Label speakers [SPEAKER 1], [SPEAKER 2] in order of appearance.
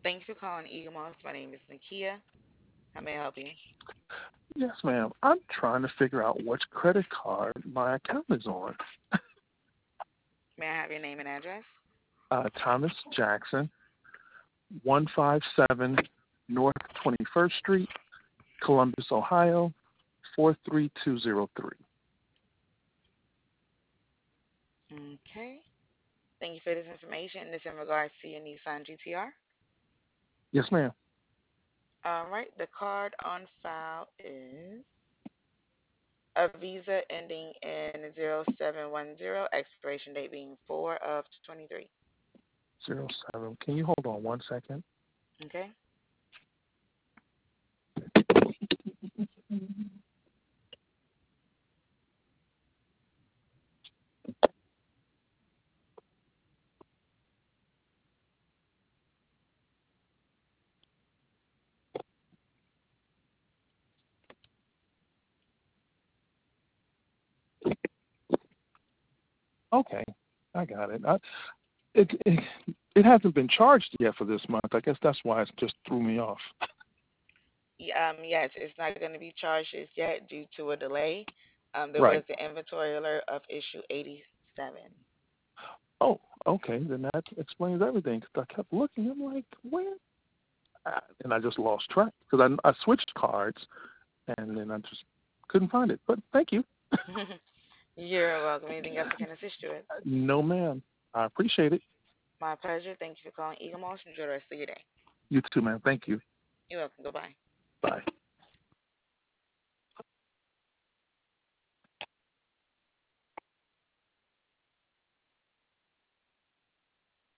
[SPEAKER 1] Thank you for calling Eagle Moss. My name is Nakia. How may I help you?
[SPEAKER 2] Yes, ma'am. I'm trying to figure out which credit card my account is on.
[SPEAKER 1] May I have your name and address?
[SPEAKER 2] Thomas Jackson, 157 North 21st Street, Columbus, Ohio, 43203.
[SPEAKER 1] Okay. Thank you for this information. This in regards to your Nissan GTR.
[SPEAKER 2] Yes, ma'am.
[SPEAKER 1] All right. The card on file is a Visa ending in 0710, expiration date being 4 of 23.
[SPEAKER 2] 07. Can you hold on one second?
[SPEAKER 1] Okay.
[SPEAKER 2] Okay, I got it. It hasn't been charged yet for this month. I guess that's why it just threw me off.
[SPEAKER 1] Yes, it's not going to be charged as yet due to a delay. There was
[SPEAKER 2] Right.
[SPEAKER 1] the inventory alert of issue 87.
[SPEAKER 2] Oh, okay. Then that explains everything. 'Cause I kept looking. I'm like, where? And I just lost track because I switched cards and then I just couldn't find it. But thank you.
[SPEAKER 1] You're welcome. Anything else I can assist you with?
[SPEAKER 2] No, ma'am. I appreciate it.
[SPEAKER 1] My pleasure. Thank you for calling Eagle Moss. Enjoy the rest of your day.
[SPEAKER 2] You too, ma'am. Thank you.
[SPEAKER 1] You're welcome. Goodbye.
[SPEAKER 2] Bye.